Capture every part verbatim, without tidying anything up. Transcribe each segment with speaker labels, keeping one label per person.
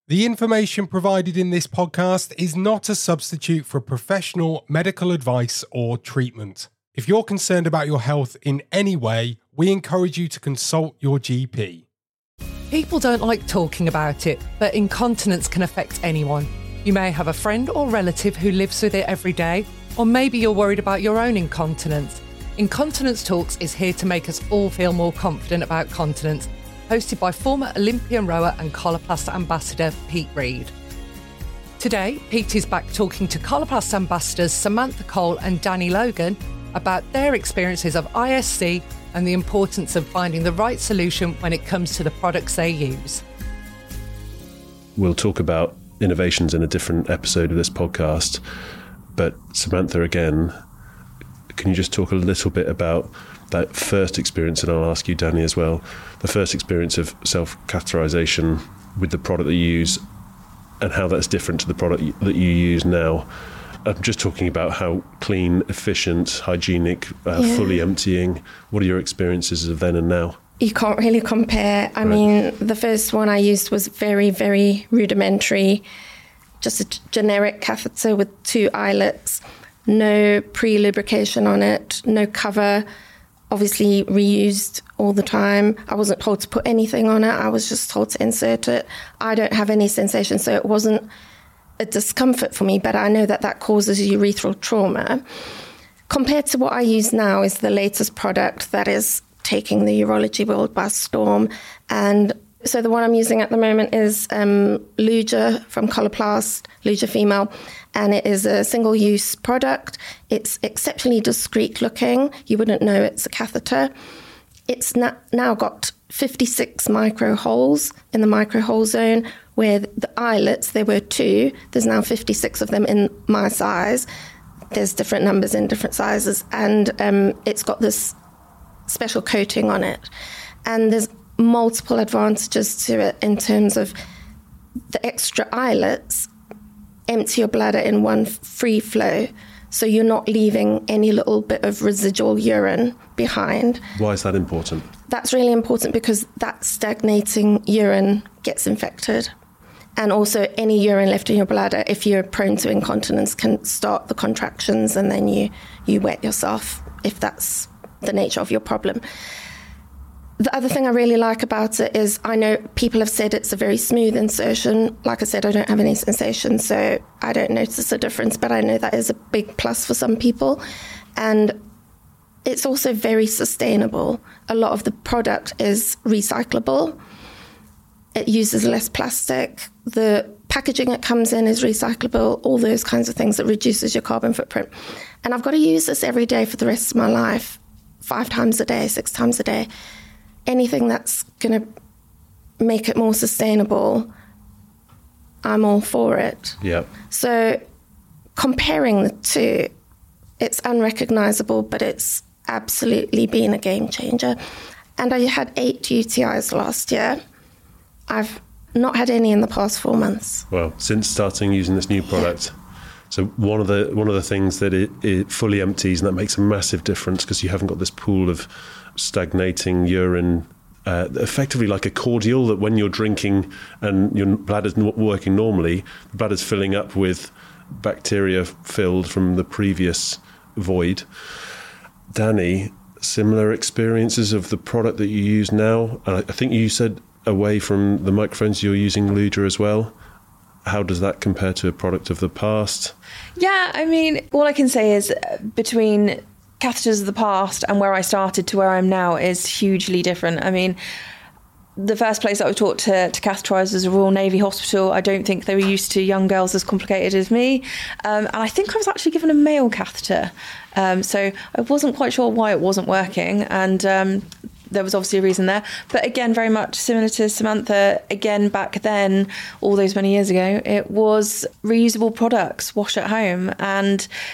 Speaker 1: The information provided in this podcast is not a substitute for professional medical advice or treatment. If you're concerned about your health in any way, we encourage you to consult your G P.
Speaker 2: People don't like talking about it, but incontinence can affect anyone. You may have a friend or relative who lives with it every day, or maybe you're worried about your own incontinence. Incontinence Talks is here to make us all feel more confident about continence, hosted by former Olympian rower and Coloplast ambassador Pete Reed. Today, Pete is back talking to Coloplast ambassadors Samantha Cole and Danny Logan about their experiences of I S C and the importance of finding the right solution when it comes to the products they use.
Speaker 3: We'll talk about innovations in a different episode of this podcast, but Samantha, again, can you just talk a little bit about that first experience, and I'll ask you, Danny, as well, the first experience of self-catheterization with the product that you use and how that's different to the product that you use now. I'm just talking about how clean, efficient, hygienic, uh, yeah. fully emptying. What are your experiences of then and now?
Speaker 4: You can't really compare. I right. mean, the first one I used was very, very rudimentary, just a generic catheter with two eyelets, no pre-lubrication on it, no cover, obviously reused all the time. I wasn't told to put anything on it. I was just told to insert it. I don't have any sensation, so it wasn't a discomfort for me, but I know that that causes urethral trauma. Compared to what I use now is the latest product that is taking the urology world by storm. And so the one I'm using at the moment is um, Luja from Coloplast, Luja Female, and it is a single-use product. It's exceptionally discreet looking. You wouldn't know it's a catheter. It's na- now got fifty-six micro holes in the micro hole zone, where the eyelets, there were two. There's now fifty-six of them in my size. There's different numbers in different sizes, and um, it's got this special coating on it. And there's multiple advantages to it in terms of the extra eyelets empty your bladder in one free flow, so you're not leaving any little bit of residual urine behind.
Speaker 3: Why is that important?
Speaker 4: That's really important because that stagnating urine gets infected. And also any urine left in your bladder, if you're prone to incontinence, can start the contractions, and then you, you wet yourself if that's the nature of your problem. The other thing I really like about it is I know people have said it's a very smooth insertion. Like I said, I don't have any sensation, so I don't notice a difference, but I know that is a big plus for some people. And it's also very sustainable. A lot of the product is recyclable. It uses less plastic. The packaging it comes in is recyclable, all those kinds of things that reduces your carbon footprint. And I've got to use this every day for the rest of my life, five times a day, six times a day. Anything that's going to make it more sustainable, I'm all for it.
Speaker 3: Yeah.
Speaker 4: So comparing the two, it's unrecognizable, but it's absolutely been a game changer. And I had eight U T Is last year. I've not had any in the past four months.
Speaker 3: Well, since starting using this new product. Yeah. So one of the one of the things that it, it fully empties, and that makes a massive difference because you haven't got this pool of stagnating urine, uh, effectively like a cordial that when you're drinking and your bladder's not working normally, the bladder's filling up with bacteria filled from the previous void. Danny, similar experiences of the product that you use now? And I think you said away from the microphones you're using Luja as well. How does that compare to a product of the past?
Speaker 5: Yeah, I mean, all I can say is between catheters of the past and where I started to where I am now is hugely different. I mean, the first place that I was taught to, to catheterise was a Royal Navy hospital. I don't think they were used to young girls as complicated as me. Um, and I think I was actually given a male catheter. Um, so I wasn't quite sure why it wasn't working. And um, there was obviously a reason there. But again, very much similar to Samantha, again, back then, all those many years ago, it was reusable products, wash at home. And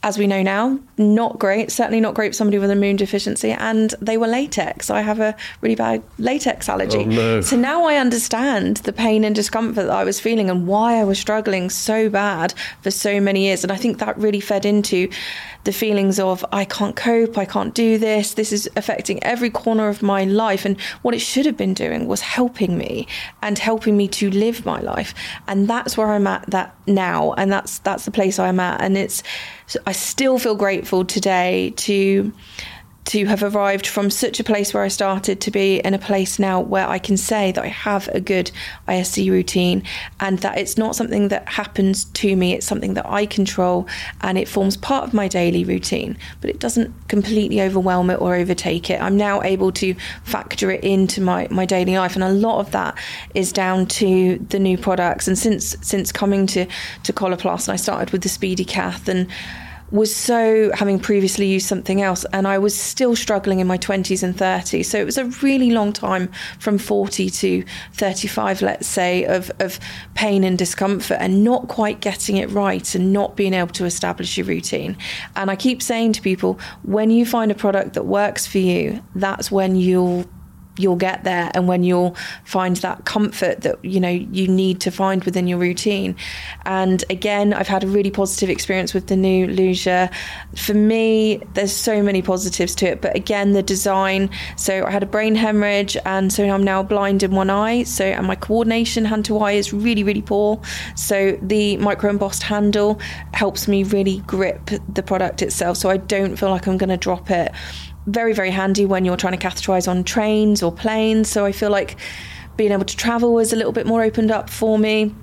Speaker 5: as we know now, not great, certainly not great for somebody with immune deficiency, and they were latex. I have a really bad latex allergy.
Speaker 3: Oh, no.
Speaker 5: So now I understand the pain and discomfort that I was feeling and why I was struggling so bad for so many years. And I think that really fed into the feelings of, I can't cope, I can't do this, this is affecting every corner of my life. And what it should have been doing was helping me and helping me to live my life. And that's where I'm at that now. And that's that's the place I'm at. And it's, I still feel grateful today to to have arrived from such a place where I started to be in a place now where I can say that I have a good I S C routine, and that it's not something that happens to me, it's something that I control, and it forms part of my daily routine, but it doesn't completely overwhelm it or overtake it. I'm now able to factor it into my, my daily life, and a lot of that is down to the new products. And since since coming to, to Coloplast, and I started with the SpeediCath, and was so, having previously used something else, and I was still struggling in my twenties and thirties. So it was a really long time, from forty to thirty-five, let's say, of, of pain and discomfort and not quite getting it right and not being able to establish your routine. And I keep saying to people, when you find a product that works for you, that's when you'll you'll get there, and when you'll find that comfort that, you know, you need to find within your routine. And again, I've had a really positive experience with the new Luja. For me, there's so many positives to it, but again, the design. So I had a brain hemorrhage, and so I'm now blind in one eye, so and my coordination hand to eye is really really poor. So the micro embossed handle helps me really grip the product itself, so I don't feel like I'm going to drop it. Very, very handy when you're trying to catheterize on trains or planes. So I feel like being able to travel was a little bit more opened up for me.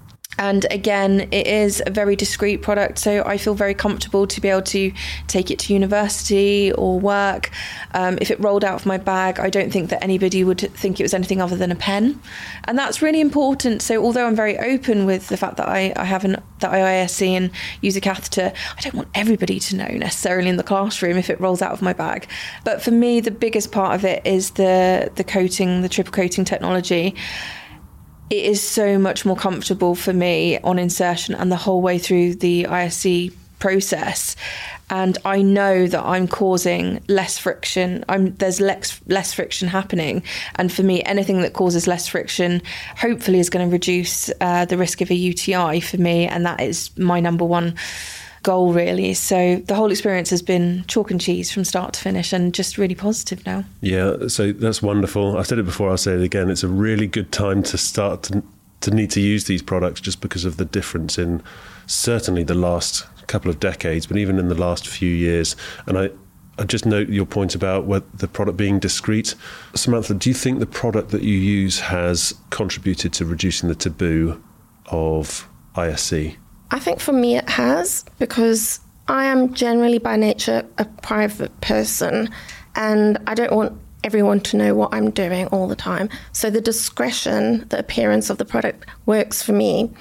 Speaker 5: And again, it is a very discreet product, so I feel very comfortable to be able to take it to university or work. Um, if it rolled out of my bag, I don't think that anybody would think it was anything other than a pen. And that's really important. So although I'm very open with the fact that I, I have an, that I I S C and use a catheter, I don't want everybody to know necessarily in the classroom if it rolls out of my bag. But for me, the biggest part of it is the, the coating, the triple coating technology. It is so much more comfortable for me on insertion and the whole way through the I S C process. And I know that I'm causing less friction. I'm, there's less, less friction happening. And for me, anything that causes less friction, hopefully is going to reduce uh, the risk of a U T I for me. And that is my number one goal, really. So the whole experience has been chalk and cheese from start to finish, and just really positive now.
Speaker 3: Yeah, so that's wonderful. I said it before, I'll say it again. It's a really good time to start to, to need to use these products, just because of the difference in certainly the last couple of decades, but even in the last few years. And I, I just note your point about what the product being discreet. Samantha, do you think the product that you use has contributed to reducing the taboo of I S C?
Speaker 4: I think for me it has, because I am generally by nature a private person, and I don't want everyone to know what I'm doing all the time. So the discretion, the appearance of the product works for me.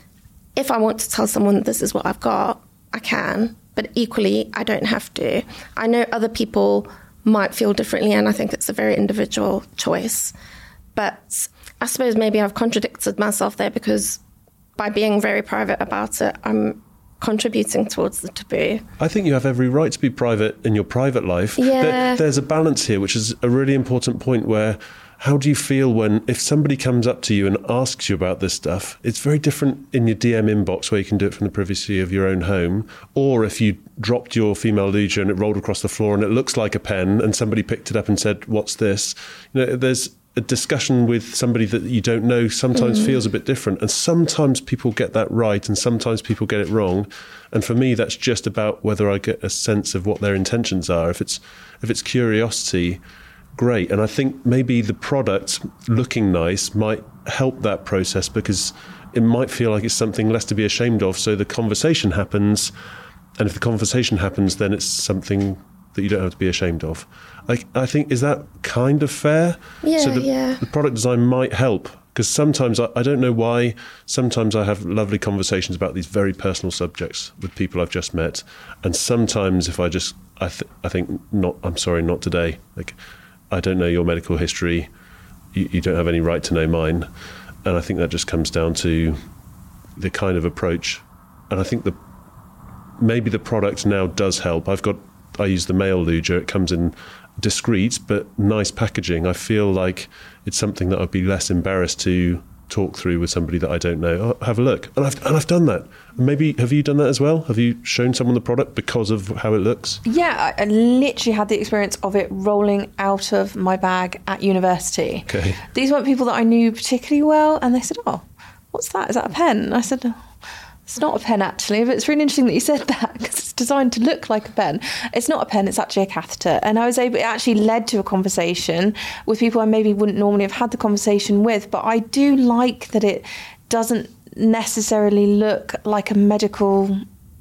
Speaker 4: If I want to tell someone this is what I've got, I can, but equally I don't have to. I know other people might feel differently, and I think it's a very individual choice. But I suppose maybe I've contradicted myself there, because by being very private about it, I'm contributing towards the taboo.
Speaker 3: I think you have every right to be private in your private life.
Speaker 4: Yeah.
Speaker 3: There, there's a balance here, which is a really important point, where how do you feel when, if somebody comes up to you and asks you about this stuff, it's very different in your D M inbox where you can do it from the privacy of your own home, or if you dropped your female Luja and it rolled across the floor and it looks like a pen and somebody picked it up and said, what's this? You know, there's a discussion with somebody that you don't know sometimes mm-hmm. feels a bit different, and sometimes people get that right and sometimes people get it wrong. And for me, that's just about whether I get a sense of what their intentions are. If it's if it's curiosity, great. And I think maybe the product looking nice might help that process, because it might feel like it's something less to be ashamed of. So the conversation happens, and if the conversation happens, then it's something that you don't have to be ashamed of. I, I think, is that kind of fair?
Speaker 4: Yeah,
Speaker 3: so the,
Speaker 4: yeah.
Speaker 3: the product design might help, because sometimes, I, I don't know why, sometimes I have lovely conversations about these very personal subjects with people I've just met. And sometimes if I just, I, th- I think, not, I'm sorry, not today. Like, I don't know your medical history. You, you don't have any right to know mine. And I think that just comes down to the kind of approach. And I think the maybe the product now does help. I've got, I use the male Luja. It comes in discreet but nice packaging. I feel like it's something that I'd be less embarrassed to talk through with somebody that I don't know. Oh, have a look. And I've, and I've done that. Maybe, have you done that as well? Have you shown someone the product because of how it looks?
Speaker 5: Yeah, I, I literally had the experience of it rolling out of my bag at university.
Speaker 3: Okay.
Speaker 5: These weren't people that I knew particularly well, and they said, oh, what's that? Is that a pen? And I said, oh, it's not a pen actually, but it's really interesting that you said that because it's designed to look like a pen. It's not a pen, it's actually a catheter. And I was able, it actually led to a conversation with people I maybe wouldn't normally have had the conversation with, but I do like that it doesn't necessarily look like a medical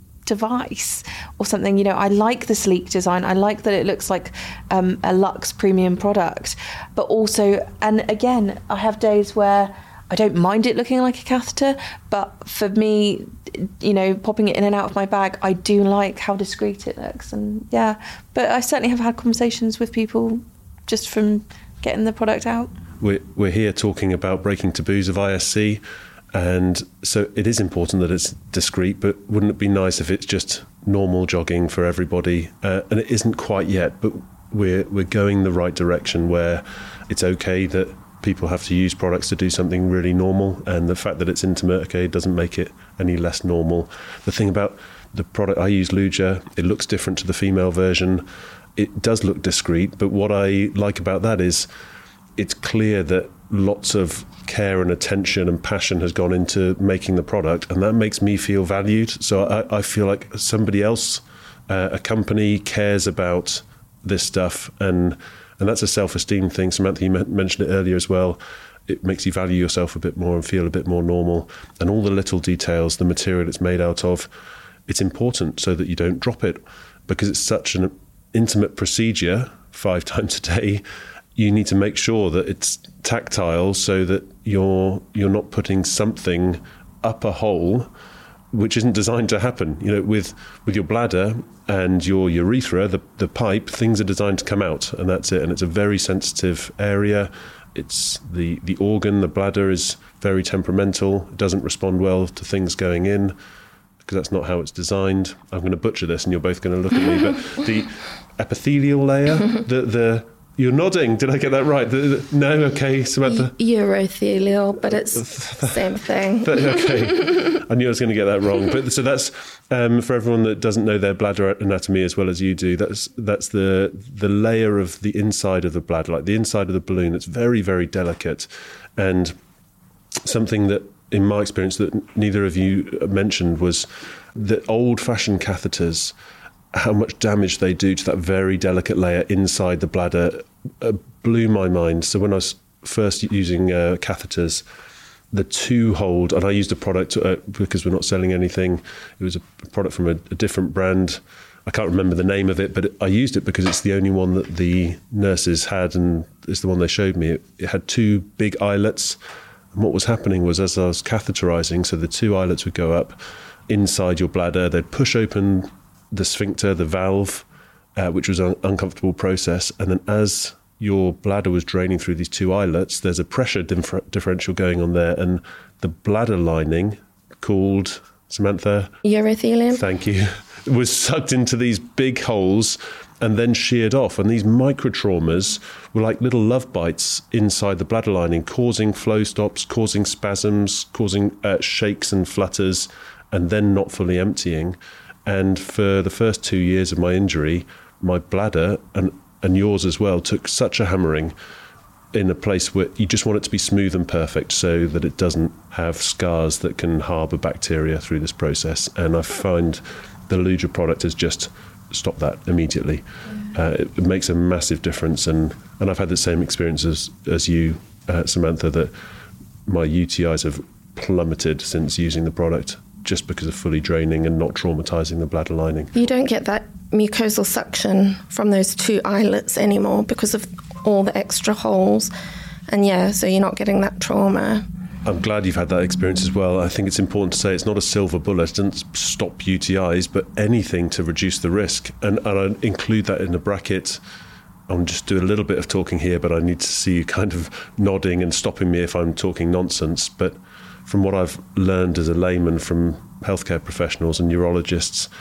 Speaker 5: device or something. You know, I like the sleek design. I like that it looks like um, a luxe premium product, but also, and again, I have days where I don't mind it looking like a catheter, but for me, you know, popping it in and out of my bag, I do like how discreet it looks. And yeah, but I certainly have had conversations with people just from getting the product out.
Speaker 3: We're, we're here talking about breaking taboos of I S C, and so it is important that it's discreet, but wouldn't it be nice if it's just normal jogging for everybody? Uh, and it isn't quite yet, but we're we're going the right direction where it's okay that people have to use products to do something really normal, and the fact that it's intimate, okay, doesn't make it any less normal. The thing about the product, I use Luja, it looks different to the female version. It does look discreet, but what I like about that is it's clear that lots of care and attention and passion has gone into making the product, and that makes me feel valued. So I, I feel like somebody else, uh, a company, cares about this stuff, and And that's a self-esteem thing. Samantha, you mentioned it earlier as well. It makes you value yourself a bit more and feel a bit more normal. And all the little details, the material it's made out of, it's important so that you don't drop it. Because it's such an intimate procedure, five times a day, you need to make sure that it's tactile so that you're you're not putting something up a hole which isn't designed to happen. You know, with with your bladder and your urethra, the, the pipe, things are designed to come out, and that's it. And it's a very sensitive area. It's the, the organ, the bladder is very temperamental. It doesn't respond well to things going in because that's not how it's designed. I'm going to butcher this and you're both going to look at me, but the epithelial layer, the the you're nodding. Did I get that right? The, the, no? Okay, Samantha?
Speaker 4: Urothelial, but it's the same thing.
Speaker 3: But, okay. I knew I was going to get that wrong. But so that's, um, for everyone that doesn't know their bladder anatomy as well as you do, that's that's the the layer of the inside of the bladder, like the inside of the balloon. It's very, very delicate. And something that, in my experience, that neither of you mentioned was that old-fashioned catheters, how much damage they do to that very delicate layer inside the bladder, uh, blew my mind. So when I was first using uh, catheters, the two hold, and I used a product uh, because we're not selling anything. It was a product from a, a different brand. I can't remember the name of it, but it, I used it because it's the only one that the nurses had, and it's the one they showed me. It, it had two big eyelets. And what was happening was, as I was catheterizing, so the two eyelets would go up inside your bladder, they'd push open the sphincter, the valve, uh, which was an uncomfortable process. And then as your bladder was draining through these two eyelets, there's a pressure differ- differential going on there. And the bladder lining, called, Samantha?
Speaker 4: Urothelium.
Speaker 3: Thank you. Was sucked into these big holes and then sheared off. And these microtraumas were like little love bites inside the bladder lining, causing flow stops, causing spasms, causing uh, shakes and flutters, and then not fully emptying. And for the first two years of my injury, my bladder, and, and yours as well, took such a hammering in a place where you just want it to be smooth and perfect so that it doesn't have scars that can harbour bacteria through this process. And I find the Luja product has just stopped that immediately. Uh, it, it makes a massive difference. And, and I've had the same experience as, as you, uh, Samantha, that my U T Is have plummeted since using the product, just because of fully draining and not traumatising the bladder lining.
Speaker 4: You don't get that mucosal suction from those two eyelets anymore because of all the extra holes. And yeah, so you're not getting that trauma.
Speaker 3: I'm glad you've had that experience as well. I think it's important to say it's not a silver bullet. It doesn't stop U T Is, but anything to reduce the risk. And, and I include that in a bracket. I'll just do a little bit of talking here, but I need to see you kind of nodding and stopping me if I'm talking nonsense. But from what I've learned as a layman from healthcare professionals and neurologists,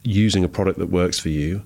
Speaker 3: using a product that works for you,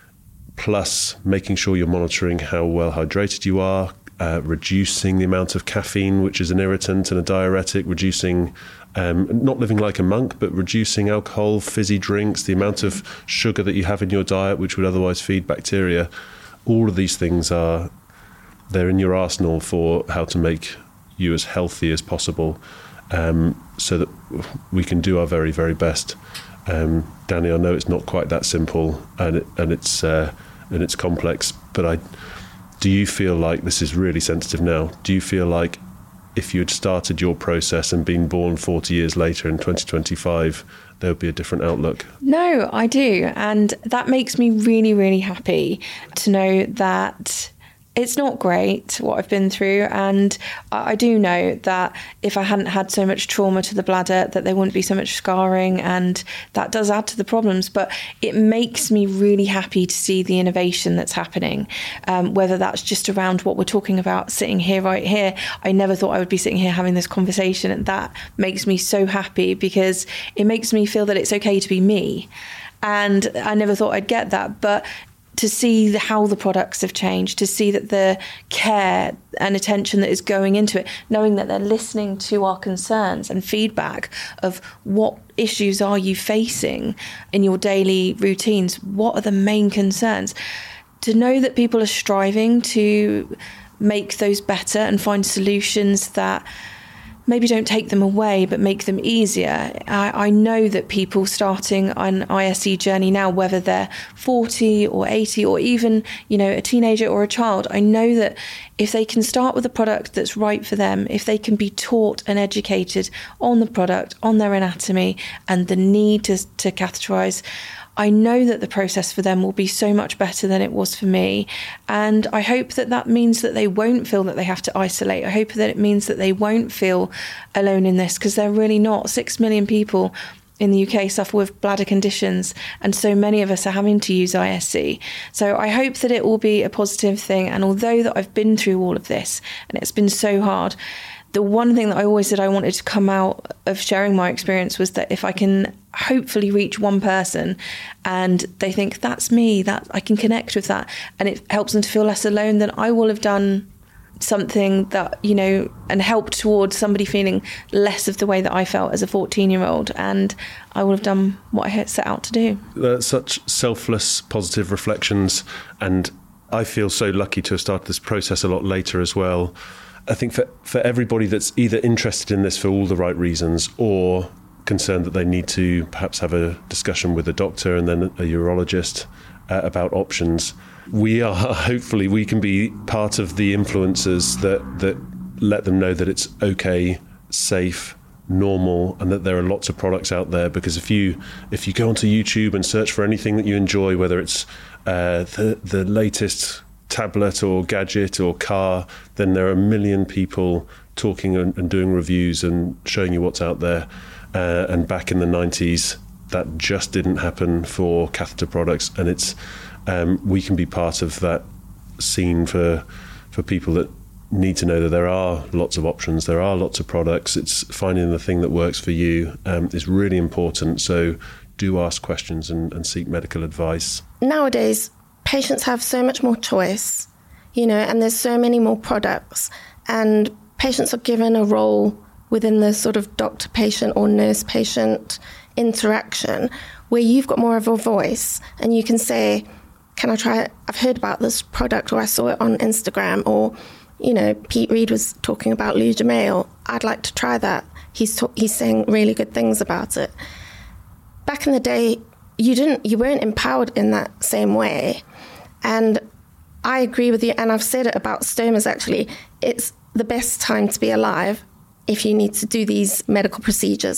Speaker 3: plus making sure you're monitoring how well hydrated you are, uh, reducing the amount of caffeine, which is an irritant and a diuretic, reducing, um, not living like a monk, but reducing alcohol, fizzy drinks, the amount of sugar that you have in your diet, which would otherwise feed bacteria. All of these things are, they're in your arsenal for how to make you as healthy as possible, um, so that we can do our very, very best. Um, Danny, I know it's not quite that simple, and it, and it's uh, and it's complex. But I, do you feel like this is really sensitive now? Do you feel like if you had started your process and been born forty years later in twenty twenty-five, there would be a different outlook?
Speaker 5: No, I do, and that makes me really, really happy to know that it's not great what I've been through, and I do know that if I hadn't had so much trauma to the bladder, that there wouldn't be so much scarring, and that does add to the problems. But it makes me really happy to see the innovation that's happening, um, whether that's just around what we're talking about sitting here right here. I never thought I would be sitting here having this conversation, and that makes me so happy because it makes me feel that it's okay to be me. And I never thought I'd get that, but to see the, how the products have changed, to see that the care and attention that is going into it, knowing that they're listening to our concerns and feedback of what issues are you facing in your daily routines, what are the main concerns, to know that people are striving to make those better and find solutions that maybe don't take them away, but make them easier. I, I know that people starting an I S E journey now, whether they're forty or eighty or even, you know, a teenager or a child, I know that if they can start with a product that's right for them, if they can be taught and educated on the product, on their anatomy and the need to, to catheterize, I know that the process for them will be so much better than it was for me. And I hope that that means that they won't feel that they have to isolate. I hope that it means that they won't feel alone in this, because they're really not. Six million people in the U K suffer with bladder conditions, and so many of us are having to use I S C. So I hope that it will be a positive thing. And although that I've been through all of this and it's been so hard, the one thing that I always said I wanted to come out of sharing my experience was that if I can hopefully reach one person and they think that's me, that I can connect with that, and it helps them to feel less alone, then I will have done something that, you know, and helped towards somebody feeling less of the way that I felt as a fourteen year old, and I will have done what I had set out to do.
Speaker 3: That's such selfless, positive reflections, and I feel so lucky to have started this process a lot later as well. I think for, for everybody that's either interested in this for all the right reasons or concerned that they need to perhaps have a discussion with a doctor and then a urologist uh, about options, we are, hopefully, we can be part of the influencers that, that let them know that it's okay, safe, normal, and that there are lots of products out there. Because if you if you go onto YouTube and search for anything that you enjoy, whether it's uh, the, the latest tablet or gadget or car, then there are a million people talking and, and doing reviews and showing you what's out there. Uh, and back in the nineties, that just didn't happen for catheter products, and it's um, we can be part of that scene for for people that need to know that there are lots of options, there are lots of products. It's finding the thing that works for you um, is really important. So do ask questions and, and seek medical advice.
Speaker 4: Nowadays, patients have so much more choice, you know, and there's so many more products, and patients are given a role within the sort of doctor-patient or nurse-patient interaction where you've got more of a voice and you can say, can I try it? I've heard about this product, or I saw it on Instagram, or, you know, Pete Reed was talking about Lujamail. I'd like to try that. He's ta- he's saying really good things about it. Back in the day, you didn't, you weren't empowered in that same way. And I agree with you, and I've said it about stomas actually. It's the best time to be alive if you need to do these medical procedures,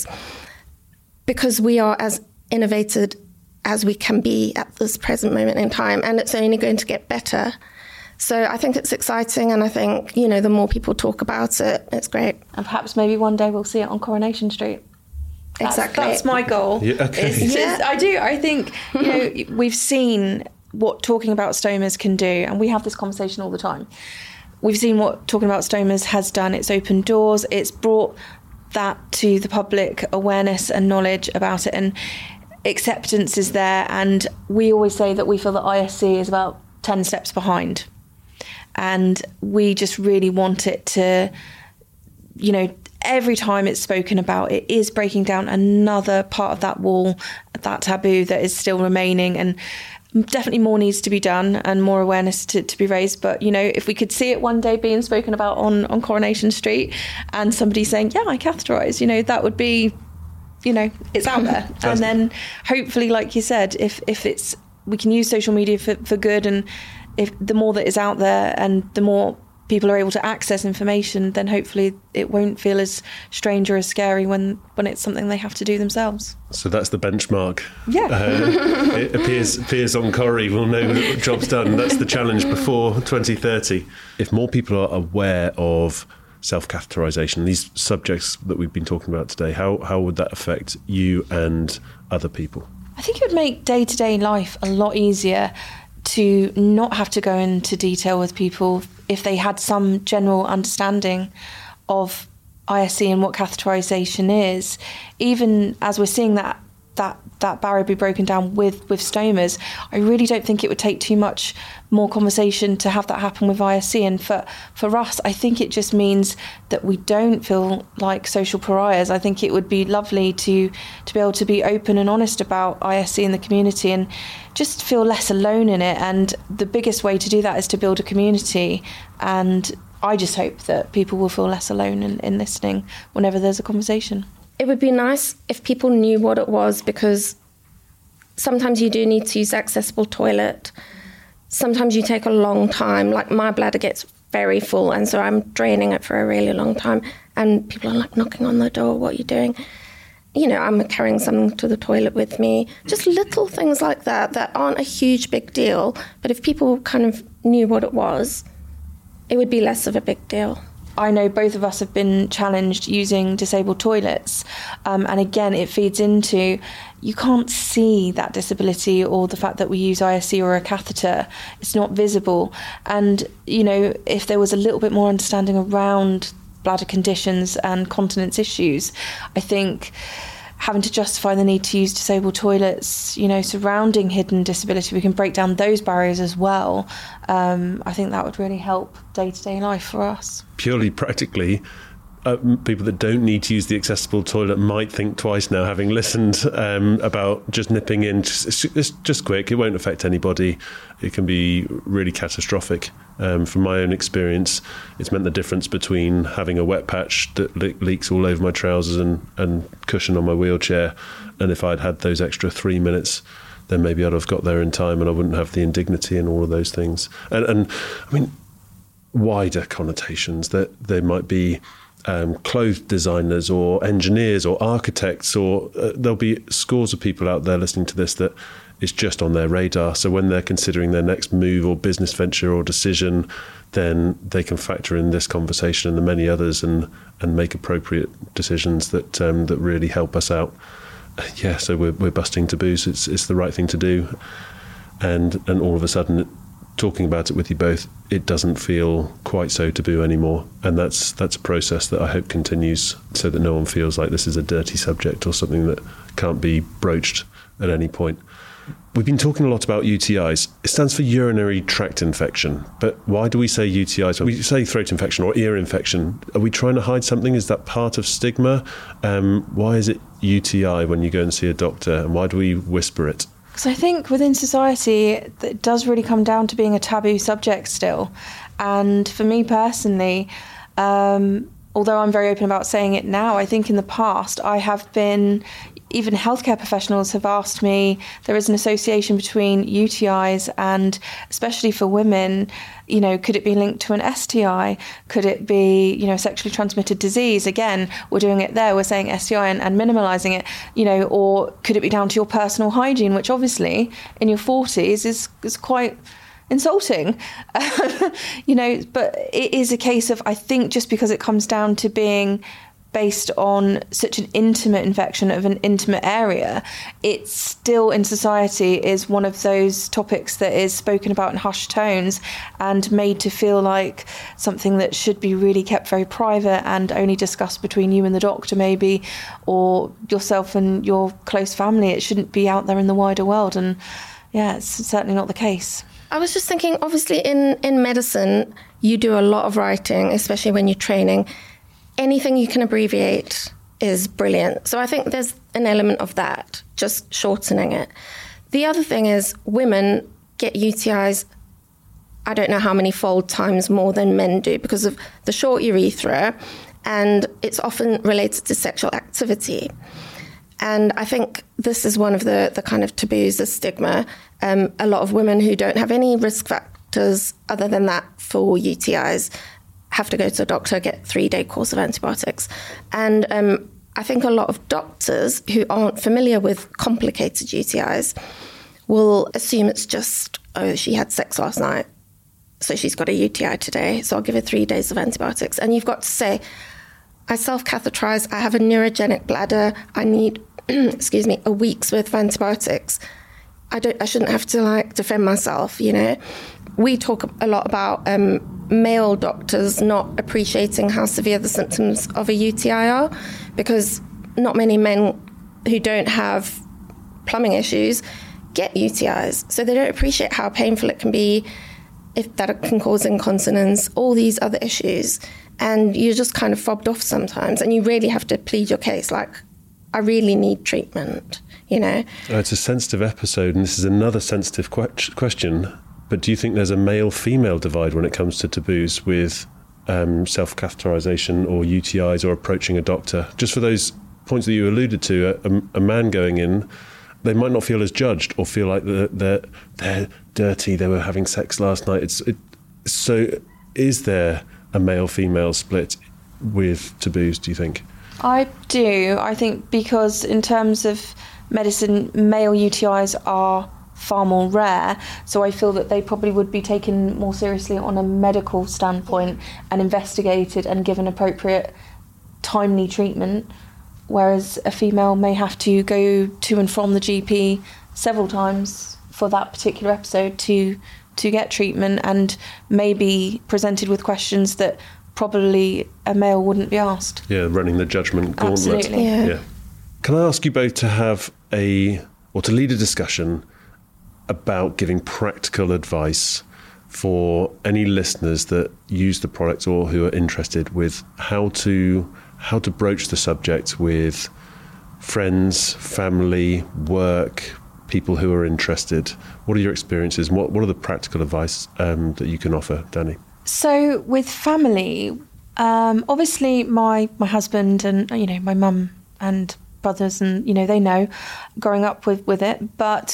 Speaker 4: because we are as innovated as we can be at this present moment in time, and it's only going to get better. So I think it's exciting, and I think, you know, the more people talk about it, it's great.
Speaker 5: And perhaps maybe one day we'll see it on Coronation Street. That's,
Speaker 4: Exactly.
Speaker 5: That's my goal.
Speaker 3: Yeah, okay.
Speaker 5: Is,
Speaker 4: Yeah.
Speaker 5: is, I do. I think, you know, we've seen what talking about stomas can do, and we have this conversation all the time. We've seen what talking about stomas has done. It's opened doors. It's brought that to the public awareness and knowledge about it. And acceptance is there, and we always say that we feel that I S C is about ten steps behind, and we just really want it to, you know, every time it's spoken about, it is breaking down another part of that wall, that taboo that is still remaining, and definitely more needs to be done and more awareness to, to be raised. But, you know, if we could see it one day being spoken about on, on Coronation Street and somebody saying, yeah, I catheterise, you know, that would be, you know, it's out there. And then hopefully, like you said, if, if it's, we can use social media for, for good, and if the more that is out there and the more people are able to access information, then hopefully it won't feel as strange or as scary when, when it's something they have to do themselves.
Speaker 3: So that's the benchmark.
Speaker 5: Yeah.
Speaker 3: Uh, it appears, appears on Corrie will know the job's done. That's the challenge before twenty thirty. If more people are aware of self-catheterisation, these subjects that we've been talking about today, how, how would that affect you and other people?
Speaker 5: I think it would make day-to-day life a lot easier to not have to go into detail with people if they had some general understanding of I S C and what catheterisation is. Even as we're seeing that that that barrier be broken down with with stomas, I really don't think it would take too much more conversation to have that happen with I S C. And for for us, I think it just means that we don't feel like social pariahs. I think it would be lovely to to be able to be open and honest about I S C in the community and just feel less alone in it. And the biggest way to do that is to build a community. And I just hope that people will feel less alone in, in listening whenever there's a conversation.
Speaker 4: It would be nice if people knew what it was, because sometimes you do need to use accessible toilet. Sometimes you take a long time. Like, my bladder gets very full, and so I'm draining it for a really long time. And people are like knocking on the door, what are you doing? You know, I'm carrying something to the toilet with me. Just little things like that that aren't a huge big deal. But if people kind of knew what it was, it would be less of a big deal.
Speaker 5: I know both of us have been challenged using disabled toilets. Um, and again, it feeds into, you can't see that disability or the fact that we use I S C or a catheter. It's not visible. And, you know, if there was a little bit more understanding around bladder conditions and continence issues, I think having to justify the need to use disabled toilets, you know, surrounding hidden disability, we can break down those barriers as well. Um, I think that would really help day-to-day life for us.
Speaker 3: Purely practically, uh, people that don't need to use the accessible toilet might think twice now, having listened um, about just nipping in. Just, it's just quick. It won't affect anybody. It can be really catastrophic. Um, from my own experience, it's meant the difference between having a wet patch that le- leaks all over my trousers and, and cushion on my wheelchair, and if I'd had those extra three minutes, then maybe I'd have got there in time and I wouldn't have the indignity and all of those things. And, and I mean, wider connotations that there might be um, clothes designers or engineers or architects, or uh, there'll be scores of people out there listening to this that it's just on their radar. So when they're considering their next move or business venture or decision, then they can factor in this conversation and the many others and, and make appropriate decisions that um, that really help us out. Yeah, so we're we're busting taboos. It's it's the right thing to do, and and all of a sudden, talking about it with you both, it doesn't feel quite so taboo anymore. And that's that's a process that I hope continues, so that no one feels like this is a dirty subject or something that can't be broached at any point. We've been talking a lot about U T Is. It stands for urinary tract infection. But why do we say U T Is? When we say throat infection or ear infection, are we trying to hide something? Is that part of stigma? Um, why is it U T I when you go and see a doctor? And why do we whisper it?
Speaker 5: Because I think within society, it does really come down to being a taboo subject still. And for me personally, um, although I'm very open about saying it now, I think in the past I have been... Even healthcare professionals have asked me, there is an association between U T Is and, especially for women, you know, could it be linked to an S T I? Could it be, you know, sexually transmitted disease? Again, we're doing it there. We're saying S T I and, and minimalising it, you know, or could it be down to your personal hygiene, which obviously in your forties is, is quite insulting, you know, but it is a case of, I think just because it comes down to being based on such an intimate infection of an intimate area, it still in society is one of those topics that is spoken about in hushed tones and made to feel like something that should be really kept very private and only discussed between you and the doctor maybe, or yourself and your close family. It shouldn't be out there in the wider world, and yeah, it's certainly not the case.
Speaker 4: I was just thinking, obviously in, in medicine, you do a lot of writing, especially when you're training. Anything you can abbreviate is brilliant. So I think there's an element of that, just shortening it. The other thing is women get U T Is, I don't know how many fold times more than men do because of the short urethra, and it's often related to sexual activity. And I think this is one of the, the kind of taboos, the stigma. Um, a lot of women who don't have any risk factors other than that for U T Is have to go to a doctor, get a three-day course of antibiotics. And um, I think a lot of doctors who aren't familiar with complicated U T Is will assume it's just, oh, she had sex last night, so she's got a U T I today, so I'll give her three days of antibiotics. And you've got to say, I self-catheterize, I have a neurogenic bladder, I need, excuse me, a week's worth of antibiotics. I don't. I shouldn't have to, like, defend myself, you know. We talk a lot about um, male doctors not appreciating how severe the symptoms of a U T I are, because not many men who don't have plumbing issues get U T Is. So they don't appreciate how painful it can be, if that it can cause incontinence, all these other issues. And you're just kind of fobbed off sometimes, and you really have to plead your case, like, I really need treatment, you know.
Speaker 3: Oh, it's a sensitive episode, and this is another sensitive que- question, but do you think there's a male-female divide when it comes to taboos with um, self-catheterization or U T Is or approaching a doctor? Just for those points that you alluded to, a, a man going in, they might not feel as judged or feel like they're, they're, they're dirty, they were having sex last night. It's it, So is there a male-female split with taboos, do you think?
Speaker 5: I do. I think because in terms of medicine, male U T Is are far more rare, so I feel that they probably would be taken more seriously on a medical standpoint and investigated and given appropriate timely treatment, whereas a female may have to go to and from the G P several times for that particular episode to to get treatment, and may be presented with questions that probably a male wouldn't be asked.
Speaker 3: Yeah, running the judgment gauntlet.
Speaker 5: Absolutely.
Speaker 4: Yeah.
Speaker 3: yeah. Can I ask you both to have a, or to lead a discussion about giving practical advice for any listeners that use the product or who are interested with how to how to broach the subject with friends, family, work, people who are interested? What are your experiences? What what are the practical advice um, that you can offer, Danny?
Speaker 5: So with family, um, obviously my my husband and, you know, my mum and brothers, and, you know, they know growing up with, with it. But,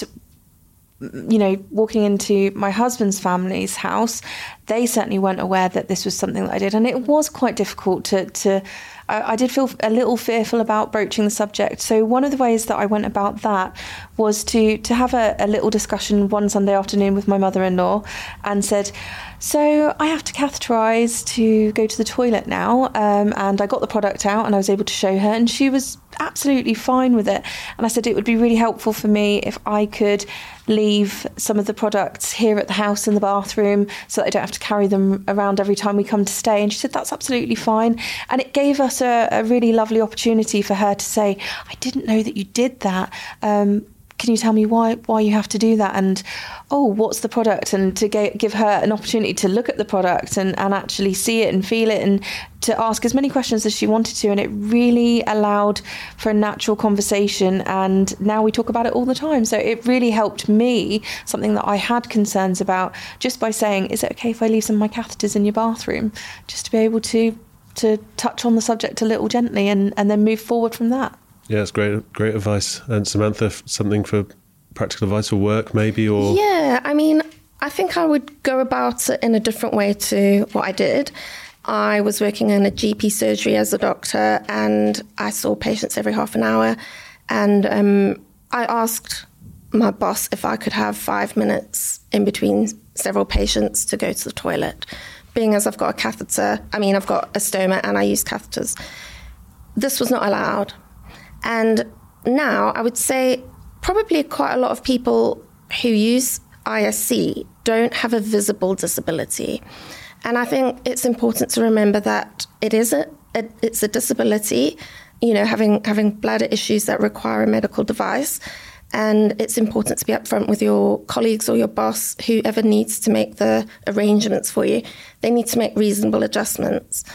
Speaker 5: you know, walking into my husband's family's house, they certainly weren't aware that this was something that I did. And it was quite difficult to... to I, I did feel a little fearful about broaching the subject. So one of the ways that I went about that was to, to have a, a little discussion one Sunday afternoon with my mother-in-law, and said, so I have to catheterise to go to the toilet now. Um, and I got the product out and I was able to show her, and she was absolutely fine with it. And I said it would be really helpful for me if I could leave some of the products here at the house in the bathroom so that I don't have to carry them around every time we come to stay. And she said that's absolutely fine. And it gave us a, a really lovely opportunity for her to say, I didn't know that you did that. Um, can you tell me why why you have to do that? And, oh, what's the product? And to get, give her an opportunity to look at the product and, and actually see it and feel it, and to ask as many questions as she wanted to. And it really allowed for a natural conversation. And now we talk about it all the time. So it really helped me, something that I had concerns about, just by saying, is it okay if I leave some of my catheters in your bathroom? Just to be able to to touch on the subject a little gently and, and then move forward from that.
Speaker 3: Yeah, it's great, great advice. And Samantha, something for practical advice or work, maybe, or
Speaker 4: Yeah, I mean, I think I would go about it in a different way to what I did. I was working in a G P surgery as a doctor, and I saw patients every half an hour. And um, I asked my boss if I could have five minutes in between several patients to go to the toilet. Being as I've got a catheter, I mean, I've got a stoma and I use catheters. this was not allowed. And now I would say probably quite a lot of people who use I S C don't have a visible disability. And I think it's important to remember that it is a, a it's a disability, you know, having having bladder issues that require a medical device. And it's important to be upfront with your colleagues or your boss, whoever needs to make the arrangements for you. They need to make reasonable adjustments.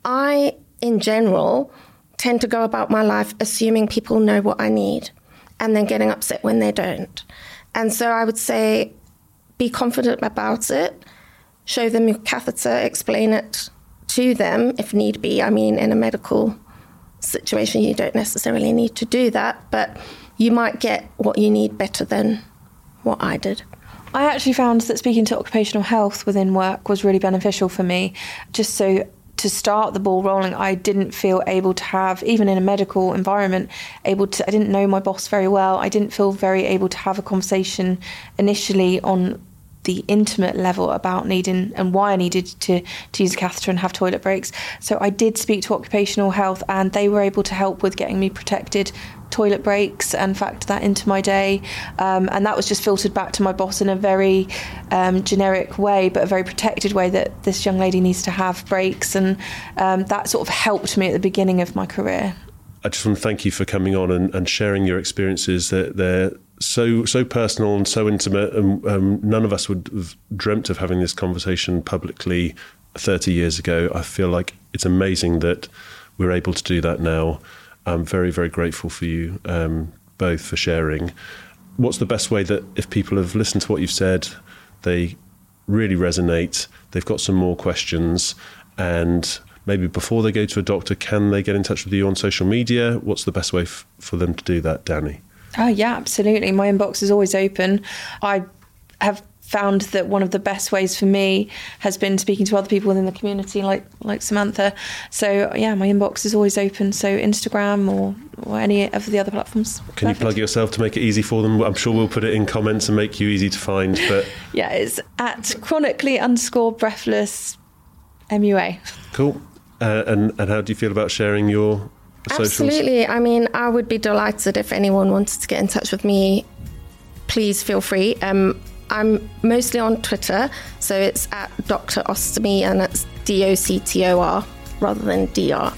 Speaker 4: I, in general, tend to go about my life assuming people know what I need and then getting upset when they don't. And so I would say be confident about it, show them your catheter, explain it to them if need be. I mean, in a medical situation, you don't necessarily need to do that, but you might get what you need better than what I did.
Speaker 5: I actually found that speaking to occupational health within work was really beneficial for me, just so to start the ball rolling. I didn't feel able to have, even in a medical environment, able to, I didn't know my boss very well. I didn't feel very able to have a conversation initially on the intimate level about needing and why I needed to, to use a catheter and have toilet breaks. So I did speak to occupational health, and they were able to help with getting me protected toilet breaks and factor that into my day. Um, and that was just filtered back to my boss in a very um, generic way, but a very protected way, that this young lady needs to have breaks. And um, that sort of helped me at the beginning of my career.
Speaker 3: I just want to thank you for coming on and, and sharing your experiences. They're, they're so so personal and so intimate, and um, none of us would have dreamt of having this conversation publicly thirty years ago. I feel like it's amazing that we're able to do that now. I'm very, very grateful for you um, both for sharing. What's the best way that if people have listened to what you've said, they really resonate, they've got some more questions, and maybe before they go to a doctor, can they get in touch with you on social media? What's the best way f- for them to do that, Danny?
Speaker 5: Oh, yeah, absolutely. My inbox is always open. I have found that one of the best ways for me has been speaking to other people within the community, like like Samantha. So, yeah, my inbox is always open. So Instagram or, or any of the other platforms.
Speaker 3: Can
Speaker 5: Perfect.
Speaker 3: you plug yourself to make it easy for them? I'm sure we'll put it in comments and make you easy to find. But
Speaker 5: yeah, it's at chronically underscore breathless M U A.
Speaker 3: Cool. Uh, and, and how do you feel about sharing your socials?
Speaker 4: Absolutely. I mean, I would be delighted if anyone wanted to get in touch with me. Please feel free. Um, I'm mostly on Twitter, so it's at Doctor Ostomy, and it's D O C T O R rather than D R.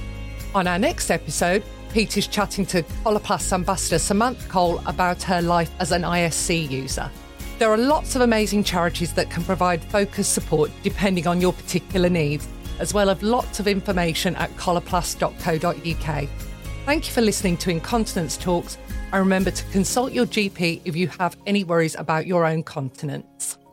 Speaker 2: On our next episode, Pete is chatting to Coloplast ambassador Samantha Cole about her life as an I S C user. There are lots of amazing charities that can provide focused support depending on your particular needs, as well as lots of information at coloplast dot co dot uk. Thank you for listening to Incontinence Talks, and remember to consult your G P if you have any worries about your own continence.